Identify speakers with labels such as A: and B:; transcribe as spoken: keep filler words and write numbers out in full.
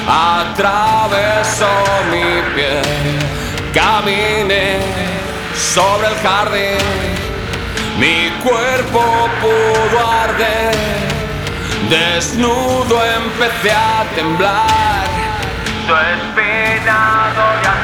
A: atravesó mi piel. Caminé sobre el jardín, mi cuerpo pudo arder. Desnudo empecé a temblar, su espina dolía